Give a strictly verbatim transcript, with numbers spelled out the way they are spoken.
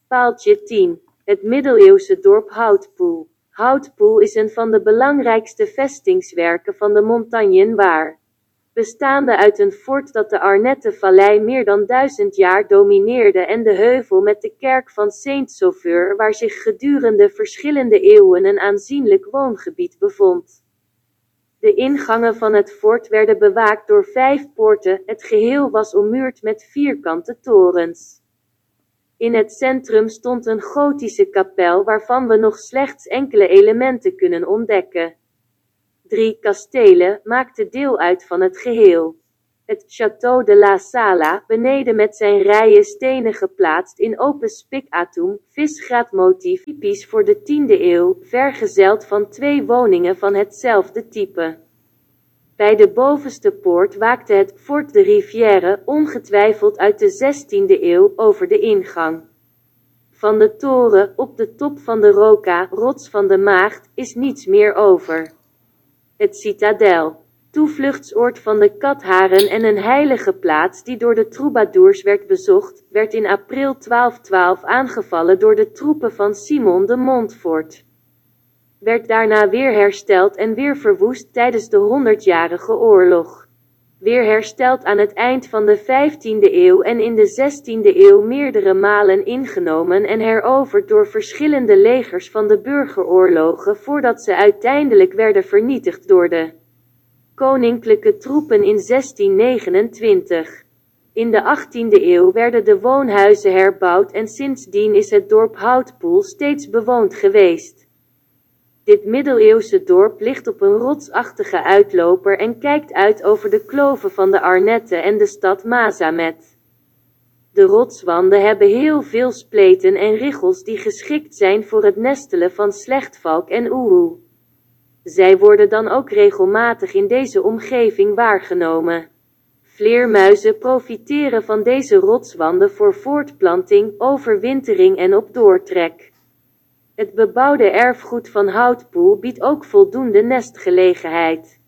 Paaltje tien. Het middeleeuwse dorp Houtpoel. Houtpoel is een van de belangrijkste vestingswerken van de Montagne Waar. Bestaande uit een fort dat de Arnette-vallei meer dan duizend jaar domineerde en de heuvel met de kerk van Saint-Sauveur waar zich gedurende verschillende eeuwen een aanzienlijk woongebied bevond. De ingangen van het fort werden bewaakt door vijf poorten, het geheel was ommuurd met vierkante torens. In het centrum stond een gotische kapel waarvan we nog slechts enkele elementen kunnen ontdekken. Drie kastelen maakten deel uit van het geheel. Het Château de la Sala, beneden met zijn rijen stenen geplaatst in open spik-atoem, visgraatmotief typisch voor de tiende eeuw, vergezeld van twee woningen van hetzelfde type. Bij de bovenste poort waakte het Fort de Rivière, ongetwijfeld uit de zestiende eeuw, over de ingang. Van de toren, op de top van de Roca, rots van de Maagd, is niets meer over. Het citadel, toevluchtsoord van de Katharen en een heilige plaats die door de troubadours werd bezocht, werd in april twaalf twaalf aangevallen door de troepen van Simon de Montfort. Werd daarna weer hersteld en weer verwoest tijdens de Honderdjarige Oorlog. Weer hersteld aan het eind van de vijftiende eeuw en in de zestiende eeuw meerdere malen ingenomen en heroverd door verschillende legers van de burgeroorlogen voordat ze uiteindelijk werden vernietigd door de koninklijke troepen in zestien negenentwintig. In de achttiende eeuw werden de woonhuizen herbouwd en sindsdien is het dorp Houtpoel steeds bewoond geweest. Dit middeleeuwse dorp ligt op een rotsachtige uitloper en kijkt uit over de kloven van de Arnette en de stad Mazamet. De rotswanden hebben heel veel spleten en richels die geschikt zijn voor het nestelen van slechtvalk en oehoe. Zij worden dan ook regelmatig in deze omgeving waargenomen. Vleermuizen profiteren van deze rotswanden voor voortplanting, overwintering en op doortrek. Het bebouwde erfgoed van Houtpoel biedt ook voldoende nestgelegenheid.